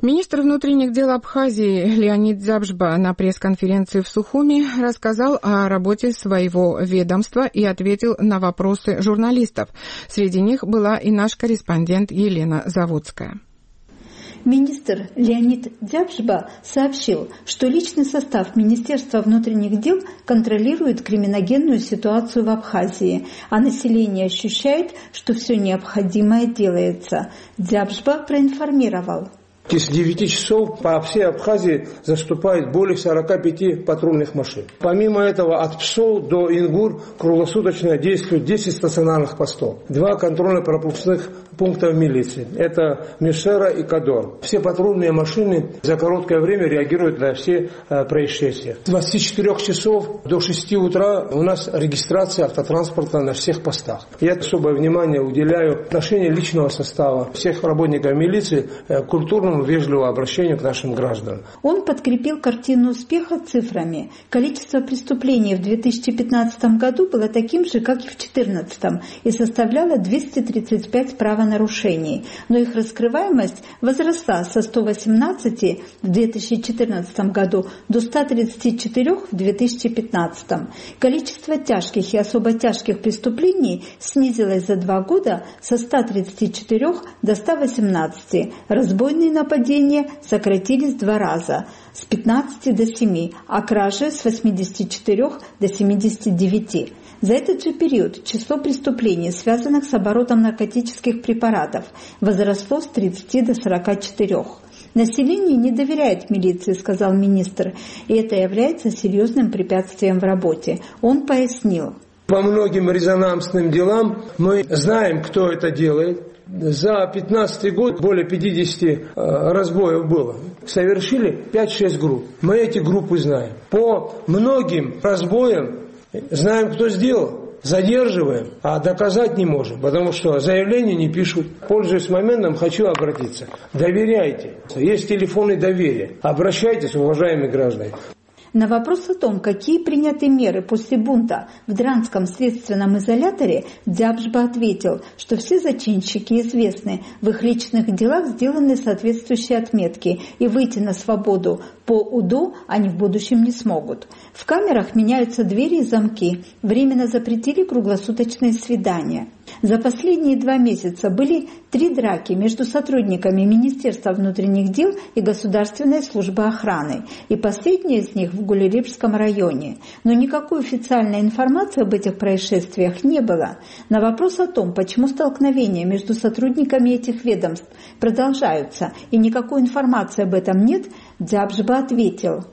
Министр внутренних дел Абхазии Леонид Дзябжба на пресс-конференции в Сухуми рассказал о работе своего ведомства и ответил на вопросы журналистов. Среди них была и наш корреспондент Елена Заводская. Министр Леонид Дзябжба сообщил, что личный состав Министерства внутренних дел контролирует криминогенную ситуацию в Абхазии, а население ощущает, что все необходимое делается. Дзябжба проинформировал. С 9 часов по всей Абхазии заступает более 45 патрульных машин. Помимо этого, от Псол до Ингур круглосуточно действует 10 стационарных постов, 2 контрольно-пропускных пункта в милиции. Это Мишера и Кадор. Все патрульные машины за короткое время реагируют на все происшествия. С 24 часов до 6 утра у нас регистрация автотранспорта на всех постах. Я особое внимание уделяю отношению личного состава всех работников милиции к культурному вежливому обращению к нашим гражданам. Он подкрепил картину успеха цифрами. Количество преступлений в 2015 году было таким же, как и в 2014, и составляло 235 правонарушений. Но их раскрываемость возросла со 118 в 2014 году до 134 в 2015. Количество тяжких и особо тяжких преступлений снизилось за 2 года со 134 до 118. Разбойные нападения сократились в 2 раза, с 15 до 7, а кражи с 84 до 79. За этот же период число преступлений, связанных с оборотом наркотических препаратов, возросло с 30 до 44. Население не доверяет милиции, сказал министр, и это является серьезным препятствием в работе. Он пояснил. По многим резонансным делам мы знаем, кто это делает. За 15 год более 50 разбоев было. Совершили 5-6 групп. Мы эти группы знаем. По многим разбоям знаем, кто сделал. Задерживаем, а доказать не можем, потому что заявления не пишут. Пользуясь моментом, хочу обратиться. Доверяйте. Есть телефоны доверия. Обращайтесь, уважаемые граждане. На вопрос о том, какие приняты меры после бунта в Дранском следственном изоляторе, Дзябжба ответил, что все зачинщики известны, в их личных делах сделаны соответствующие отметки, и выйти на свободу по УДО они в будущем не смогут. В камерах меняются двери и замки, временно запретили круглосуточные свидания. За последние 2 месяца были 3 драки между сотрудниками Министерства внутренних дел и Государственной службы охраны, и последняя из них в Гулеребском районе. Но никакой официальной информации об этих происшествиях не было. На вопрос о том, почему столкновения между сотрудниками этих ведомств продолжаются и никакой информации об этом нет, Дзябжба ответил.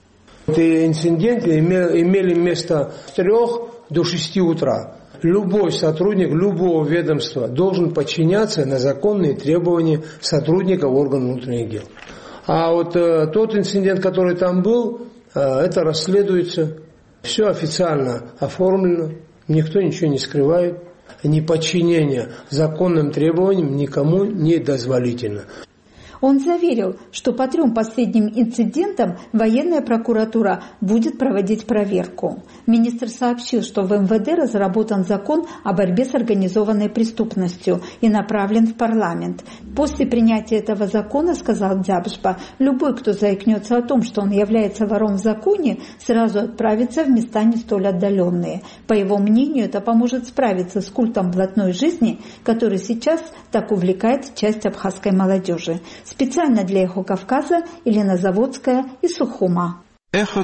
Эти инциденты имели место с 3 до 6 утра. Любой сотрудник любого ведомства должен подчиняться на законные требования сотрудников органов внутренних дел. А вот тот инцидент, который там был, это расследуется, все официально оформлено, никто ничего не скрывает. Неподчинение законным требованиям никому не дозволительно. Он заверил, что по 3 последним инцидентам военная прокуратура будет проводить проверку. Министр сообщил, что в МВД разработан закон о борьбе с организованной преступностью и направлен в парламент. После принятия этого закона, сказал Дзябжба, любой, кто заикнется о том, что он является вором в законе, сразу отправится в места не столь отдаленные. По его мнению, это поможет справиться с культом блатной жизни, который сейчас так увлекает часть абхазской молодежи. Специально для «Эхо Кавказа» Елена Заводская из Сухума.